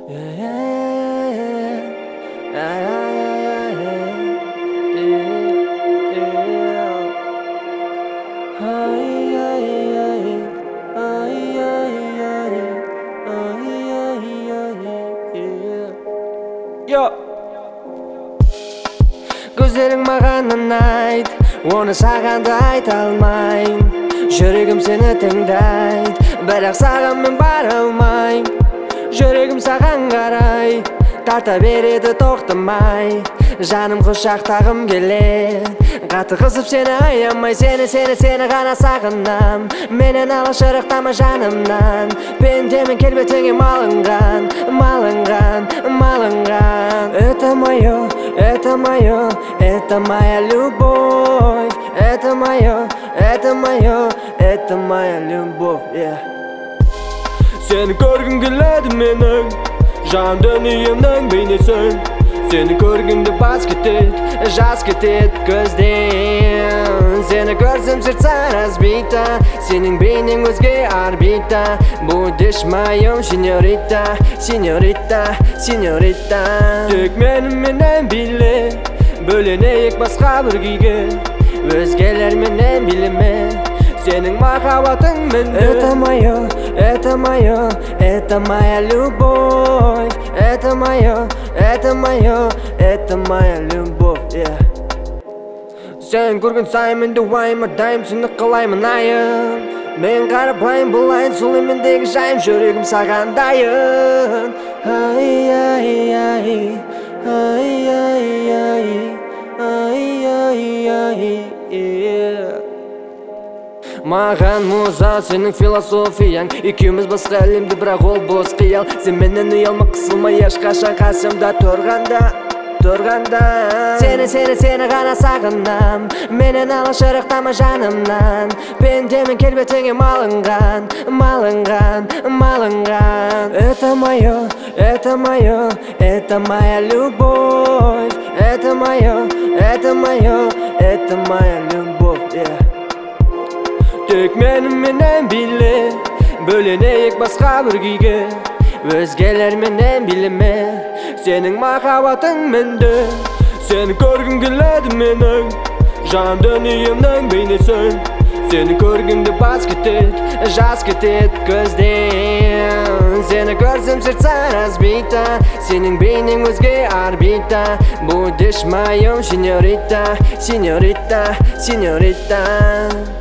Gözlerin mаған ұнайд, оны саған да айта алмайм. Жүрегім сені тыңдайд, бірақ саған мен бара алмайм. Жүрегім саған қарай, тарта береді тоқтамай. Жаным құшақтағым келеді, қатты қызып сені аямай. Сені ғана сағынам, менен алашырықтама жанымнан. Пендемін келбетіңе малынған. Это моё, это моя любовь. Это моя любовь. Сені көргім келеді менің, жан дүниемнің бейнесін. Сені көргенде бас кетеді, жас кетеді көзден. Сені көрсем сердце разбито, сенің бейнең өзге орбита. Будешь моим, сеньорита. Тек меніменен биле, бөленейік басқа бір күйге. Өзгелер менен билеме, сенің махаббатың менде. Это моя любовь. Это моя любовь. Сен көрген сайын менде уайым әрдайым, сені қалаймын айым. Мен қарапайым болайын, сол емендегі жайым, жүрегім саған дайын. Маған муза сенің философияң, екеуміз басқа әлемде, бірақ ол бос қиял. Сен менен ұялма, қысылмай ешқашан қасымда тұрғанда. Сені ғана сағынам, менен алашырықтама жанымнан. Пендемін келбетіңе малынған. Это моя любовь. Это моя любовь. Тек меніменен биле, бөленейік басқа бір күйге. Өзгелер менен билеме, сенің махаббатың менде. Сені көргім келеді менің, жан дүниемнің бейнесін. Сені көргенде бас кетеді, жас кетеді көзден. Сені көрсем сердце разбито, сенің бейнең өзге орбита. Будешь моим, сеньорита.